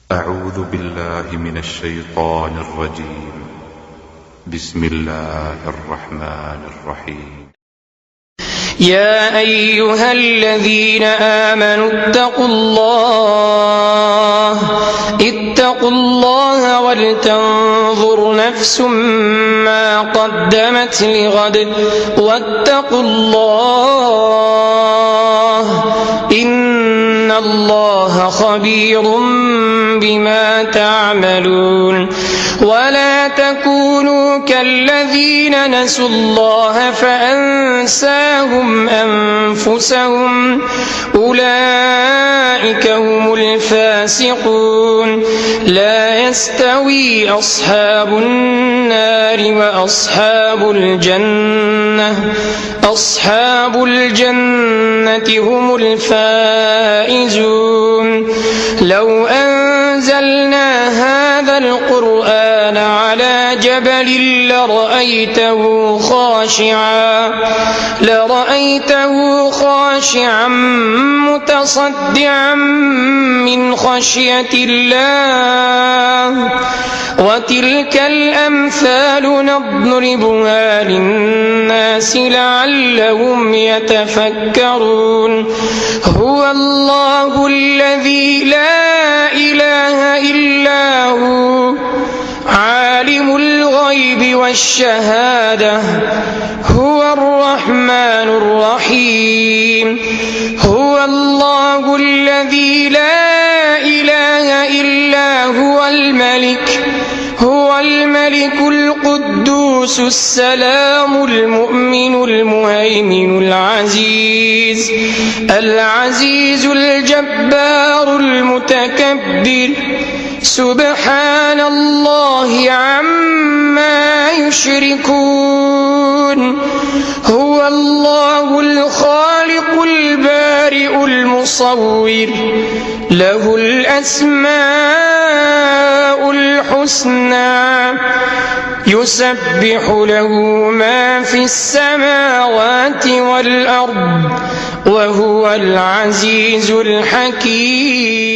أعوذ بالله من الشيطان الرجيم. بسم الله الرحمن الرحيم. يا أيها الذين آمنوا اتقوا الله ولتنظر نفس ما قدمت لغد واتقوا الله إن الله خبير بما تعملون. ولا تكونوا كالذين نسوا الله فأنساهم أنفسهم أولئك هم الفاسقون. لا يستوي أصحاب النار وأصحاب الجنة هم الفائزون. لو أنزلنا هذا القرآن على جبل لرأيته خاشعا متصدعا من خشية الله. وتلك الأمثال نضربها للناس لعلهم يتفكرون. هو الله الذي لا إله إلا هو عالم الغيب والشهادة هو الرحمن الرحيم. هو الله الذي لا إله إلا هو الملك القدوس السلام المؤمن المهيمن العزيز الجبار المتكبر. سبحان الله عما يشركون. هو الله الخالق البارئ المصور له الأسماء الحسنى يسبح له ما في السماوات والأرض وهو العزيز الحكيم.